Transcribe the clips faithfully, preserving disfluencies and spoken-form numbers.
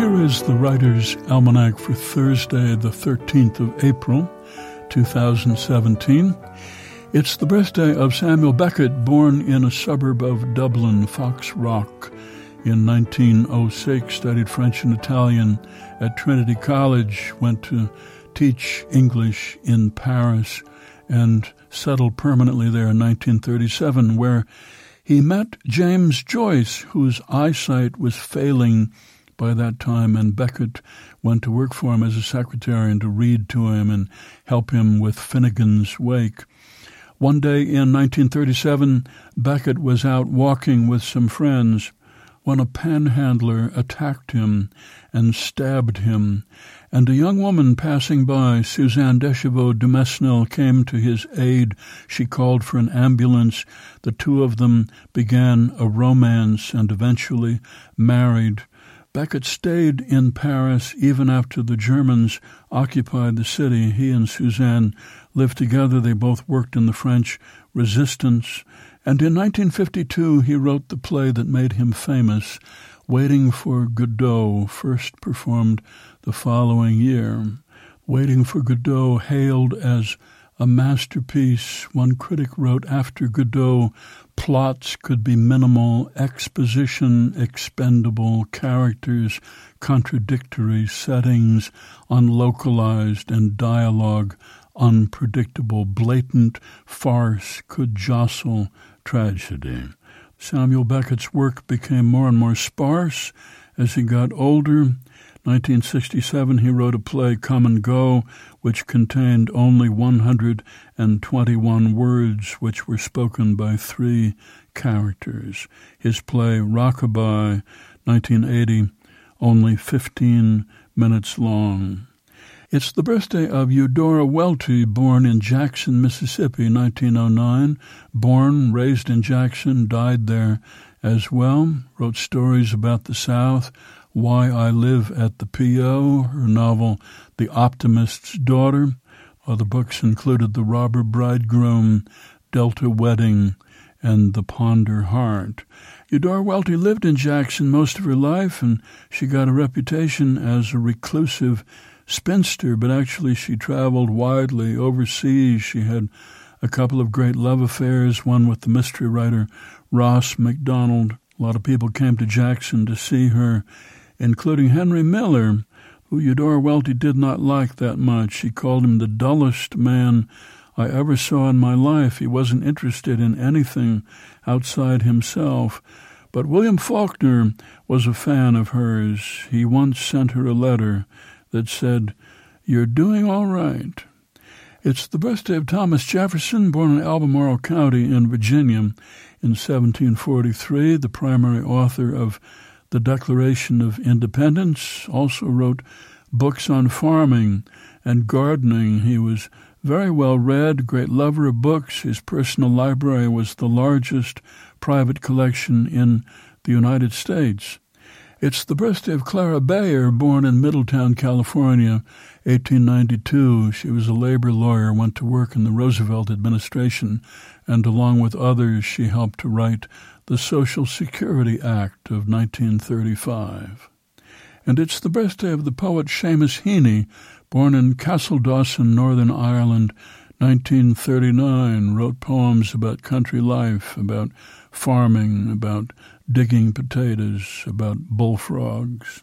here is the Writer's Almanac for Thursday, the thirteenth of April, two thousand seventeen. It's the birthday of Samuel Beckett, born in a suburb of Dublin, Fox Rock, in nineteen oh six, studied French and Italian at Trinity College, went to teach English in Paris, and settled permanently there in nineteen thirty-seven, where he met James Joyce, whose eyesight was failing by that time, and Beckett went to work for him as a secretary and to read to him and help him with Finnegan's Wake. One day in nineteen thirty-seven, Beckett was out walking with some friends when a panhandler attacked him and stabbed him, and a young woman passing by, Suzanne Deschavaux de Mesnil, came to his aid. She called for an ambulance. The two of them began a romance and eventually married. Beckett stayed in Paris even after the Germans occupied the city. He and Suzanne lived together. They both worked in the French resistance. And in nineteen fifty-two, he wrote the play that made him famous, Waiting for Godot, first performed the following year. Waiting for Godot, hailed as a masterpiece. One critic wrote, after Godot, plots could be minimal, exposition expendable, characters contradictory, settings unlocalized, and dialogue unpredictable. Blatant farce could jostle tragedy. Samuel Beckett's work became more and more sparse as he got older. nineteen sixty-seven, he wrote a play, Come and Go, which contained only one hundred twenty-one words, which were spoken by three characters. His play, Rockabye, nineteen eighty, only fifteen minutes long. It's the birthday of Eudora Welty, born in Jackson, Mississippi, nineteen oh nine. Born, raised in Jackson, died there as well. Wrote stories about the South, Why I Live at the P O, her novel The Optimist's Daughter. Other books included The Robber Bridegroom, Delta Wedding, and The Ponder Heart. Eudora Welty lived in Jackson most of her life, and she got a reputation as a reclusive spinster, but actually she traveled widely overseas. She had a couple of great love affairs, one with the mystery writer Ross MacDonald. A lot of people came to Jackson to see her, including Henry Miller, who Eudora Welty did not like that much. She called him the dullest man I ever saw in my life. He wasn't interested in anything outside himself. But William Faulkner was a fan of hers. He once sent her a letter that said, You're doing all right. It's the birthday of Thomas Jefferson, born in Albemarle County in Virginia in seventeen forty-three, the primary author of the Declaration of Independence, also wrote books on farming and gardening. He was very well read, great lover of books. His personal library was the largest private collection in the United States. It's the birthday of Clara Bayer, born in Middletown, California, eighteen ninety-two. She was a labor lawyer, went to work in the Roosevelt administration, and along with others, she helped to write the Social Security Act of nineteen thirty-five. And it's the birthday of the poet Seamus Heaney, born in Castledawson, Northern Ireland, nineteen thirty-nine, wrote poems about country life, about farming, about digging potatoes, about bullfrogs.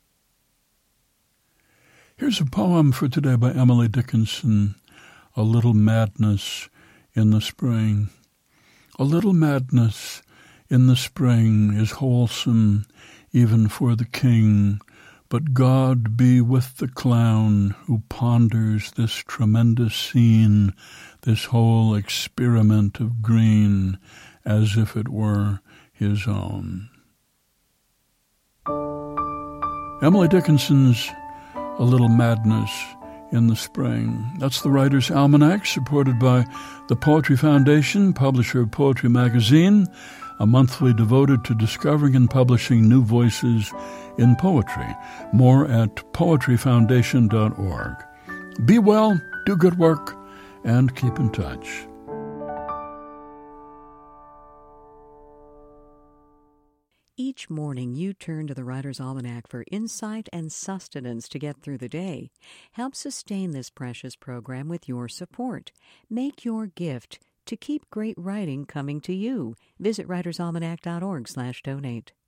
Here's a poem for today by Emily Dickinson, A Little Madness in the Spring. A little madness in the spring is wholesome even for the king, but God be with the clown who ponders this tremendous scene, this whole experiment of green, as if it were his own. Emily Dickinson's A Little Madness in the Spring. That's the Writer's Almanac, supported by the Poetry Foundation, publisher of Poetry Magazine, a monthly devoted to discovering and publishing new voices in poetry. More at poetry foundation dot org. Be well, do good work, and keep in touch. each morning you turn to the Writer's Almanac for insight and sustenance to get through the day. Help sustain this precious program with your support. Make your gift to keep great writing coming to you. Visit writersalmanac dot org slash donate.